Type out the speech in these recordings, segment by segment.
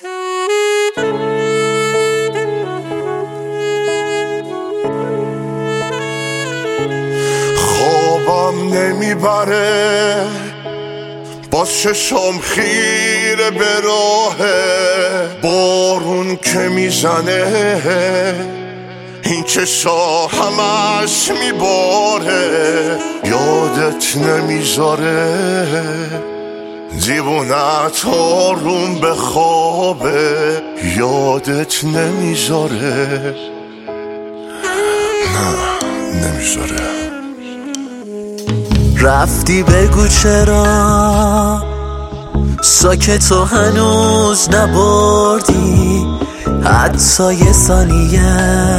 خوابم نمیبره باز چشم خیره به راه بارون که میزنه این چشا همش میباره یادت نمیذاره دیوونت آروم به خوابه یادت نمیذاره نه نمیذاره رفتی بگو چرا ساکت و هنوز نبردی حتی یه ثانیه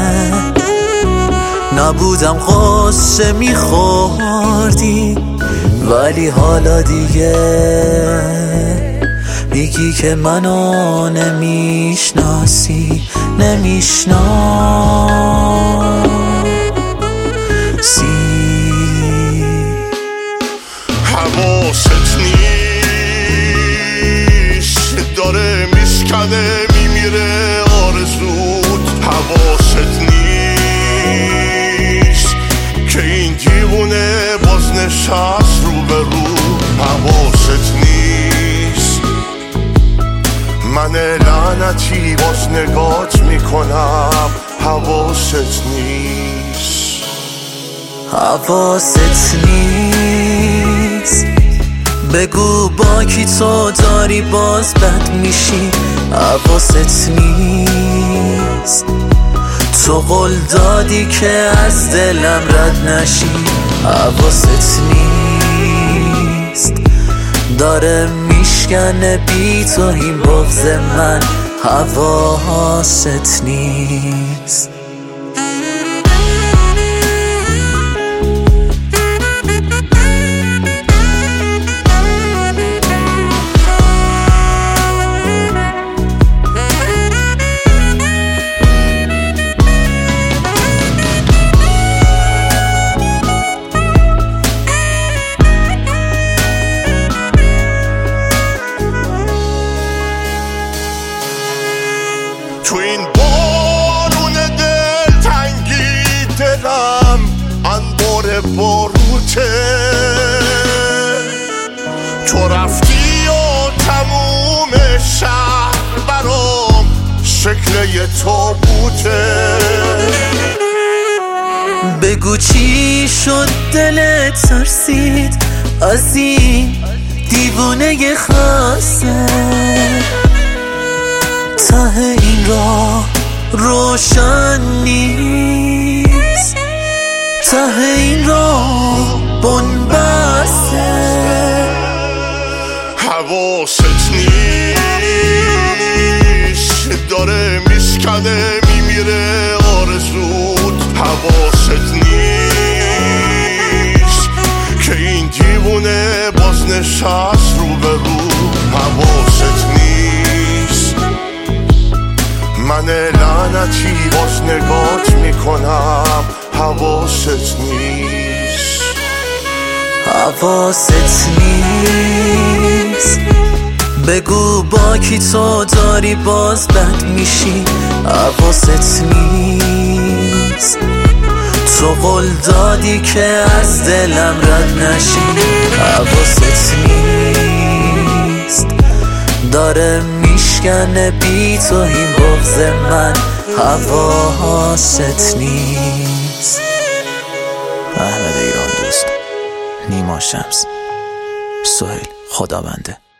نبودم قصه میخوردی ولی حالا دیگه میگی که منو نمیشناسی حواست نیست داره میشکنه میمیره آرزود حواست نیست که این دیوونه باز نشست رو به رو حواست نیست من لعنتی باز نگات میکنم حواست نیست حواست نیست بگو با کی تو داری باز بد میشی حواست نیست تو قول دادی که از دلم رد نشی حواست نیست داره میشکنه بی تو این بغض من حواست نیست تو این بارون دل تنگی دلم انبار باروته تو رفتی و تموم شهر برام شکل یه تابوته بگو چی شد دلت ترسید از این دیوونه خاصه ته این راه روشن نیست ته این راه بنبسته حواست نیست داره میشکنه میمیره آرزود حواست نیست که این دیوونه باز نشست رو به رو حواست نیست من لعنتی باز نگات میکنم حواست نیست حواست نیست بگو با کی تو داری باز بد میشی حواست نیست تو قول دادی که از دلم رد نشی حواست نیست داره میشکنه بی تو این بغض من حواست نیست احمد ایران دوست، نیما شمس، سهیل خدابنده.